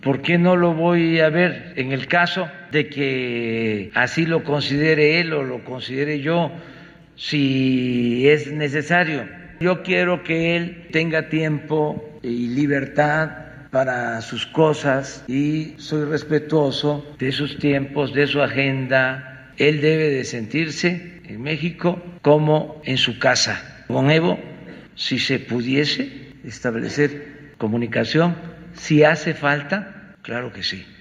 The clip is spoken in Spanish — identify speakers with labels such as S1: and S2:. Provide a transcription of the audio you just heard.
S1: ¿Por qué no lo voy a ver en el caso de que así lo considere él o lo considere yo, si es necesario? Yo quiero que él tenga tiempo y libertad para sus cosas y soy respetuoso de sus tiempos, de su agenda. Él debe de sentirse en México como en su casa. Con Evo, si se pudiese establecer comunicación, si hace falta, claro que sí.